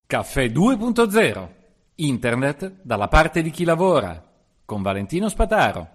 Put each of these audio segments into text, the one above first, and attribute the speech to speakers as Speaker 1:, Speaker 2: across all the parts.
Speaker 1: Caffè 2.0. Internet dalla parte di chi lavora. Con Valentino Spataro.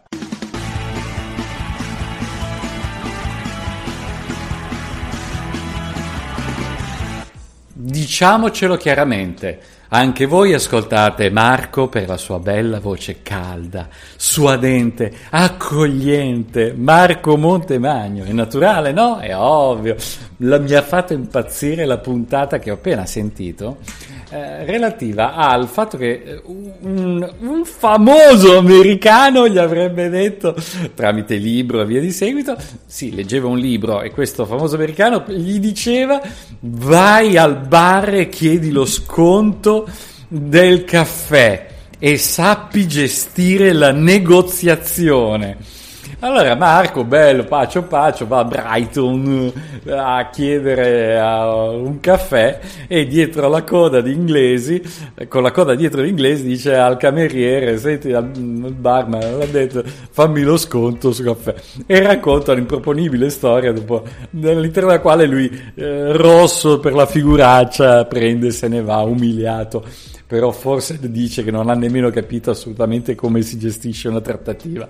Speaker 1: Diciamocelo chiaramente, anche voi ascoltate Marco per la sua bella voce calda, suadente, accogliente, Marco Montemagno. È naturale, no? È ovvio. Mi ha fatto impazzire la puntata che ho appena sentito, relativa al fatto che un famoso americano gli avrebbe detto, tramite libro e via di seguito, sì, leggeva un libro e questo famoso americano gli diceva: vai al bar e chiedi lo sconto del caffè e sappi gestire la negoziazione. Allora Marco, bello, pacio, va a Brighton a chiedere un caffè e dietro la coda di inglesi, con la coda dietro gli inglesi, dice al cameriere: senti, al barman l'ha detto, fammi lo sconto sul caffè. E racconta l'improponibile storia all'interno della quale lui, rosso per la figuraccia, prende e se ne va umiliato. Però forse dice che non ha nemmeno capito assolutamente come si gestisce una trattativa.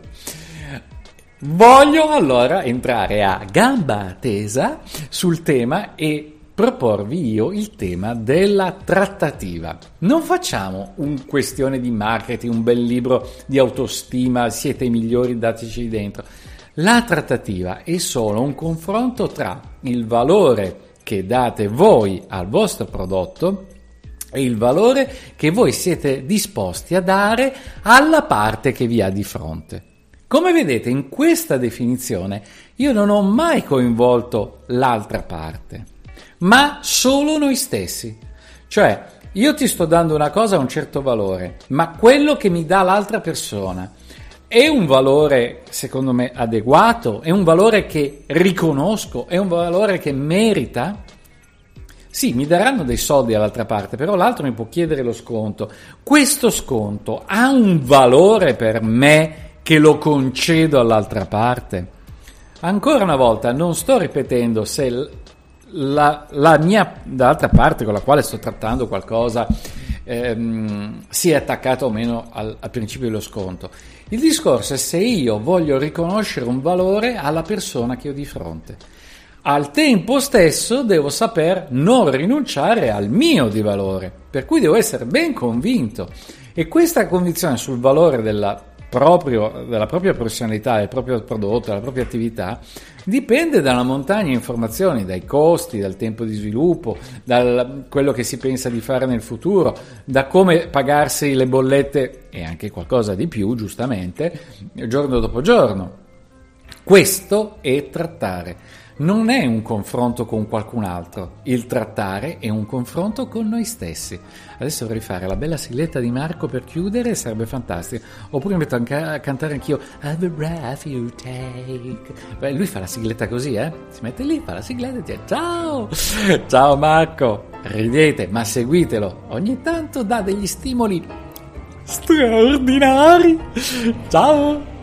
Speaker 1: Voglio allora entrare a gamba tesa sul tema e proporvi io il tema della trattativa. Non facciamo un questione di marketing, un bel libro di autostima, siete i migliori, dateci dentro. La trattativa è solo un confronto tra il valore che date voi al vostro prodotto e il valore che voi siete disposti a dare alla parte che vi ha di fronte. Come vedete, in questa definizione io non ho mai coinvolto l'altra parte, ma solo noi stessi. Cioè, io ti sto dando una cosa a un certo valore, ma quello che mi dà l'altra persona è un valore, secondo me, adeguato? È un valore che riconosco? È un valore che merita? Sì, mi daranno dei soldi all'altra parte, però l'altro mi può chiedere lo sconto. Questo sconto ha un valore per me che lo concedo all'altra parte? Ancora una volta, non sto ripetendo se la mia dall'altra parte con la quale sto trattando qualcosa si è attaccato o meno al principio dello sconto. Il discorso è se io voglio riconoscere un valore alla persona che ho di fronte. Al tempo stesso devo saper non rinunciare al mio di valore, per cui devo essere ben convinto. E questa convinzione sul valore della propria professionalità, del proprio prodotto, della propria attività, dipende da una montagna di informazioni, dai costi, dal tempo di sviluppo, da quello che si pensa di fare nel futuro, da come pagarsi le bollette e anche qualcosa di più, giustamente, giorno dopo giorno. Questo è trattare. Non è un confronto con qualcun altro, il trattare è un confronto con noi stessi. Adesso vorrei fare la bella sigletta di Marco per chiudere, sarebbe fantastico. Oppure mi metto anche a cantare anch'io Every breath you take. Beh, lui fa la sigletta così, si mette lì, fa la sigletta e dice ciao! Ciao Marco! Ridete, ma seguitelo, ogni tanto dà degli stimoli straordinari. Ciao!